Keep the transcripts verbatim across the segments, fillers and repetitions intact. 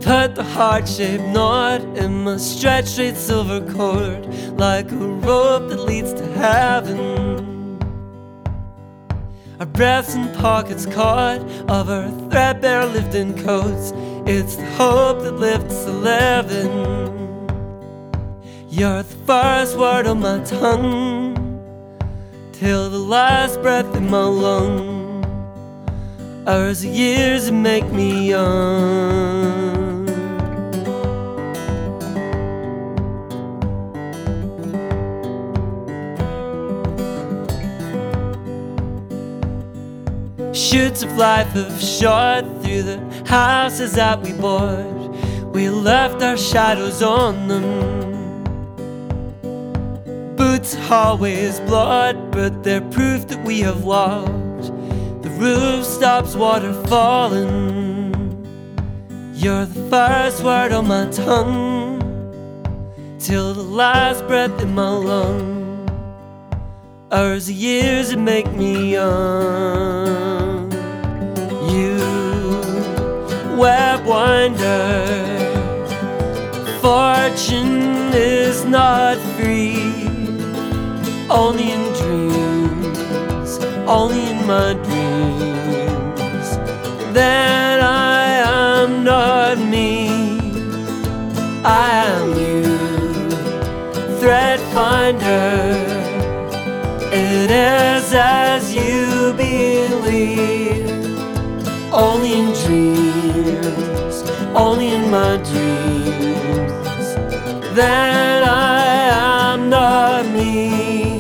put the heart-shaped knot in my stretched straight silver cord, like a rope that leads to heaven. Our breaths in pockets caught of our threadbare lived-in coats. It's the hope that lifts the living. You're the first word on my tongue, till the last breath in my lung. Hours of years that make me young. Shoots of life have shot through the houses that we bought. We left our shadows on them. Boots, hallways, blood, but they're proof that we have walked. The roof stops water falling. You're the first word on my tongue, till the last breath in my lung. Hours of years that make me young. You web winder, fortune is not free. Only in dreams, only in my dreams. Then I am not me, I am you, thread finder. It is as you believe, only in dreams, only in my dreams. Then I am not me,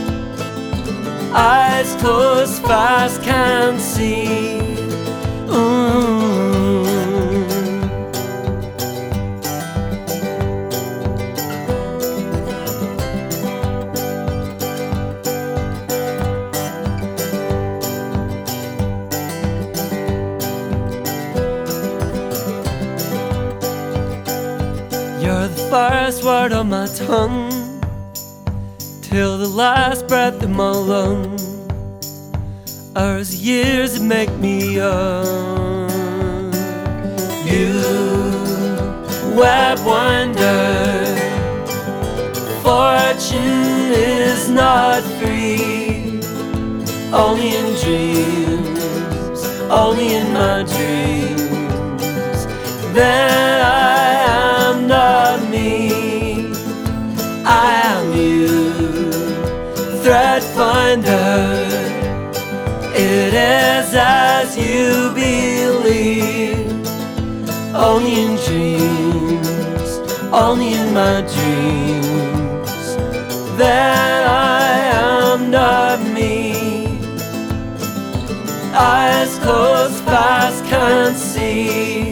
eyes closed fast, can't see. Ooh. You're the first word on my tongue, till the last breath in my lung. Hours of years that make me young. You web winder, fortune is not free. Only in dreams, only in my dreams. Then I am not me, I am you, thread finder. It is as you believe, only in dreams, only in my dreams. Then I am not me, eyes closed fast, can't see.